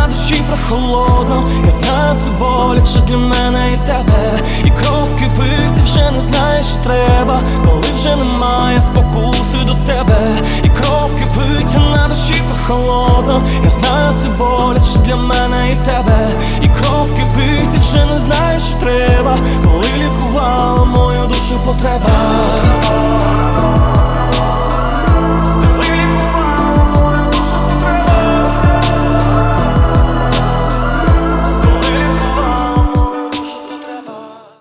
на душі прохолодно. Я знаю, це боляче для мене і тебе. І кров кипить, і вже не знаєш, що треба, коли вже немає спокуси до тебе. І кров кипить, а на душі прохолодно. Я знаю, це боляче для мене і тебе. І кров кипить, і вже не знаєш, що треба, коли лікувала мою душу потреба.